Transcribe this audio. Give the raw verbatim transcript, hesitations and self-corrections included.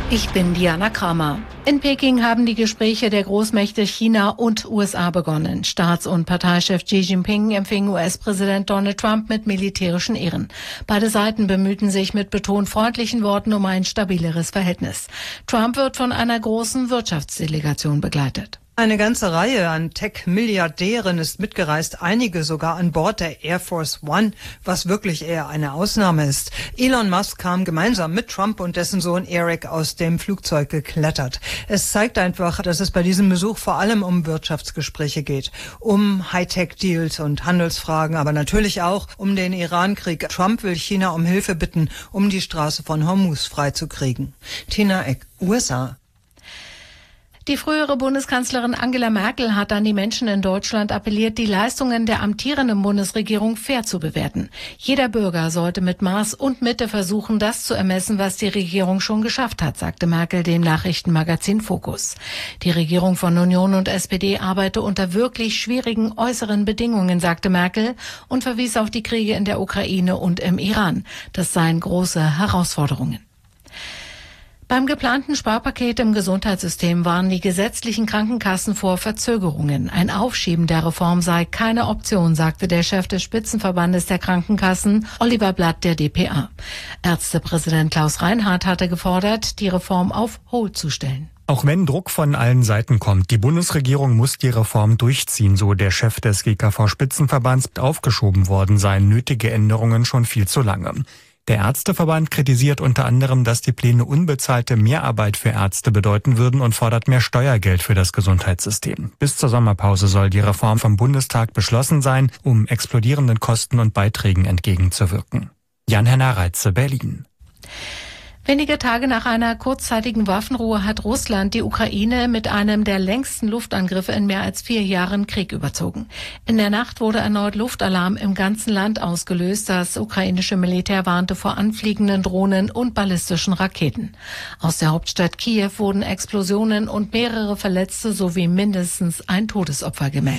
Ich bin Diana Kramer. In Peking haben die Gespräche der Großmächte China und U S A begonnen. Staats- und Parteichef Xi Jinping empfing U S-Präsident Donald Trump mit militärischen Ehren. Beide Seiten bemühten sich mit betont freundlichen Worten um ein stabileres Verhältnis. Trump wird von einer großen Wirtschaftsdelegation begleitet. Eine ganze Reihe an Tech-Milliardären ist mitgereist, einige sogar an Bord der Air Force One, was wirklich eher eine Ausnahme ist. Elon Musk kam gemeinsam mit Trump und dessen Sohn Eric aus dem Flugzeug geklettert. Es zeigt einfach, dass es bei diesem Besuch vor allem um Wirtschaftsgespräche geht, um Hightech-Deals und Handelsfragen, aber natürlich auch um den Iran-Krieg. Trump will China um Hilfe bitten, um die Straße von Hormuz freizukriegen. Tina Eck, U S A. Die frühere Bundeskanzlerin Angela Merkel hat an die Menschen in Deutschland appelliert, die Leistungen der amtierenden Bundesregierung fair zu bewerten. Jeder Bürger sollte mit Maß und Mitte versuchen, das zu ermessen, was die Regierung schon geschafft hat, sagte Merkel dem Nachrichtenmagazin Focus. Die Regierung von Union und S P D arbeite unter wirklich schwierigen äußeren Bedingungen, sagte Merkel und verwies auf die Kriege in der Ukraine und im Iran. Das seien große Herausforderungen. Beim geplanten Sparpaket im Gesundheitssystem warnen die gesetzlichen Krankenkassen vor Verzögerungen. Ein Aufschieben der Reform sei keine Option, sagte der Chef des Spitzenverbandes der Krankenkassen, Oliver Blatt, der D P A. Ärztepräsident Klaus Reinhardt hatte gefordert, die Reform auf Hold zu stellen. Auch wenn Druck von allen Seiten kommt, die Bundesregierung muss die Reform durchziehen, so der Chef des G K V-Spitzenverbands. Aufgeschoben worden seien nötige Änderungen schon viel zu lange. Der Ärzteverband kritisiert unter anderem, dass die Pläne unbezahlte Mehrarbeit für Ärzte bedeuten würden und fordert mehr Steuergeld für das Gesundheitssystem. Bis zur Sommerpause soll die Reform vom Bundestag beschlossen sein, um explodierenden Kosten und Beiträgen entgegenzuwirken. Jan-Henner Reitze, Berlin. Wenige Tage nach einer kurzzeitigen Waffenruhe hat Russland die Ukraine mit einem der längsten Luftangriffe in mehr als vier Jahren Krieg überzogen. In der Nacht wurde erneut Luftalarm im ganzen Land ausgelöst. Das ukrainische Militär warnte vor anfliegenden Drohnen und ballistischen Raketen. Aus der Hauptstadt Kiew wurden Explosionen und mehrere Verletzte sowie mindestens ein Todesopfer gemeldet.